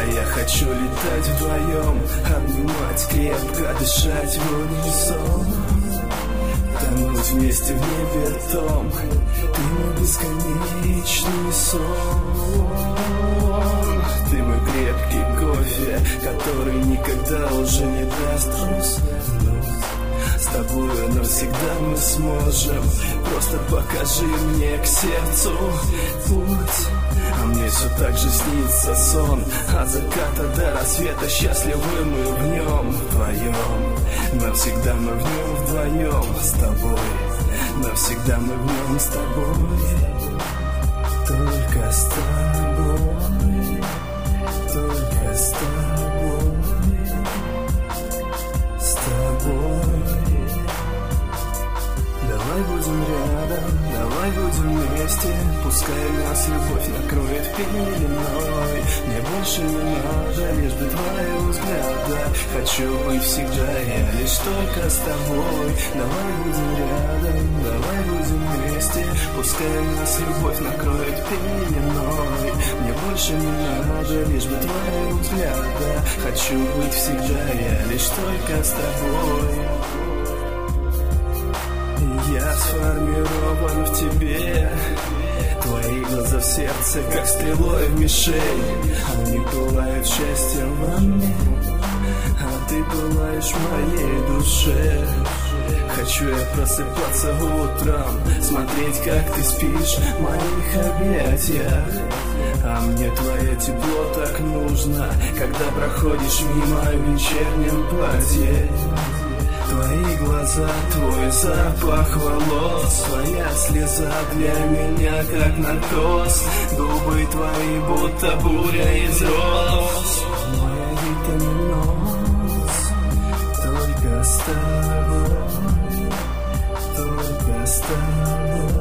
А я хочу летать вдвоем, обнимать крепко, дышать в унисон, тонуть вместе в небе том. Ты мой бесконечный сон. Ты мой крепкий кофе, который никогда уже не даст уснуть. С тобою навсегда мы сможем. Просто покажи мне к сердцу путь. А мне все так же снится сон. От заката до рассвета счастливы мы в нем вдвоем. Навсегда мы в нем вдвоем с тобой. Навсегда мы в нем с тобой. Только с тобой. Только с тобой. С тобой. Давай будем рядом, давай будем вместе. Пускай нас любовь накроет пеленой. Мне больше не надо, лишь бы твоего взгляда. Хочу быть всегда я лишь только с тобой. Давай будем рядом, давай будем вместе. Пускай нас любовь накроет пеленой. Мне больше не надо, лишь бы твоего взгляда. Хочу быть всегда я лишь только с тобой. Я сформирован в тебе. Твои глаза в сердце, как стрелой в мишень. Они пылают счастьем во мне, а ты пылаешь в моей душе. Хочу я просыпаться утром, смотреть, как ты спишь в моих объятиях. А мне твое тепло так нужно, когда проходишь мимо в вечернем платье. Твои глаза, твой запах волос, твоя слеза для меня как наркоз. Губы твои будто буря из роз. Моя витаминоз. Только с тобой. Только с тобой.